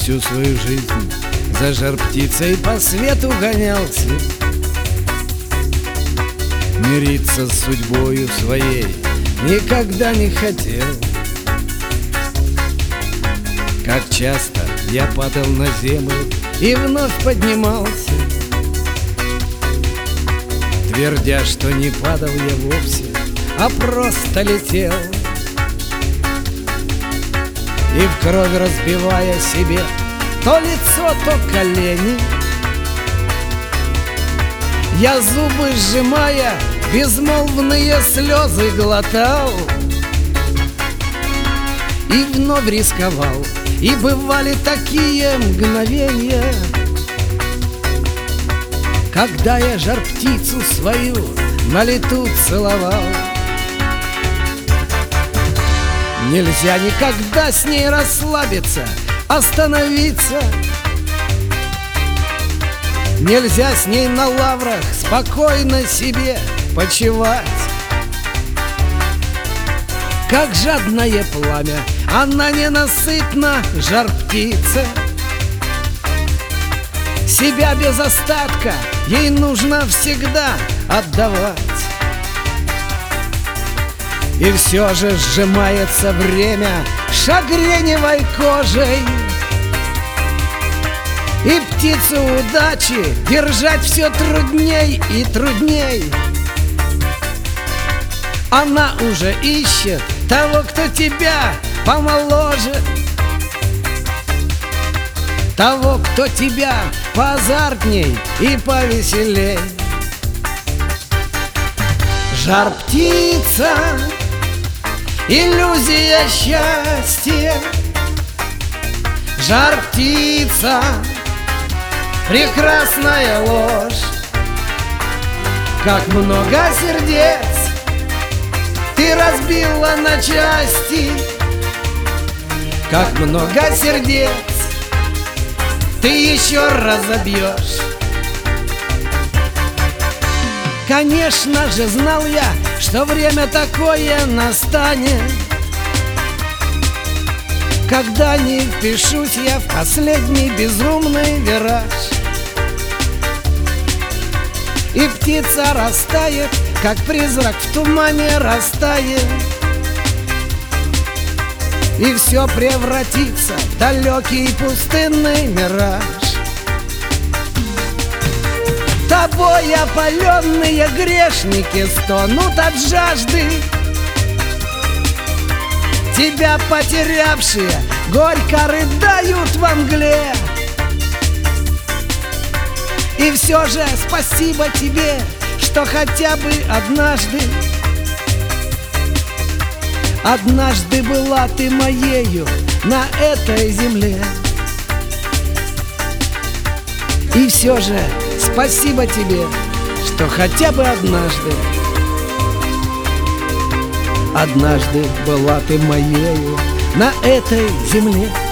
всю свою жизнь за жар-птицей по свету гонялся. Мириться с судьбою своей никогда не хотел. Как часто я падал на землю и вновь поднимался, твердя, что не падал я вовсе, а просто летел. И в крови разбивая себе то лицо, то колени, я зубы сжимая безмолвные слезы глотал. И вновь рисковал, и бывали такие мгновения, когда я жар-птицу свою на лету целовал. Нельзя никогда с ней расслабиться, остановиться. Нельзя с ней на лаврах спокойно себе почивать. Как жадное пламя, она ненасытна, жар-птица. Себя без остатка ей нужно всегда отдавать. И все же сжимается время шагреневой кожей, и птицу удачи держать все трудней и трудней. Она уже ищет того, кто тебя помоложе, того, кто тебя поазартней и повеселей. Жар-птица, иллюзия счастья. Жар-птица, прекрасная ложь. Как много сердец ты разбила на части, как много сердец ты еще разобьешь. Конечно же, знал я, что время такое настанет, когда не впишусь я в последний безумный вираж, и птица растает, как призрак в тумане растает, и все превратится в далекий пустынный мираж. Тобой опаленные грешники стонут от жажды, тебя потерявшие горько рыдают во мгле. И все же спасибо тебе, что хотя бы однажды была ты моею на этой земле. И все же спасибо тебе, что хотя бы однажды была ты моею на этой земле.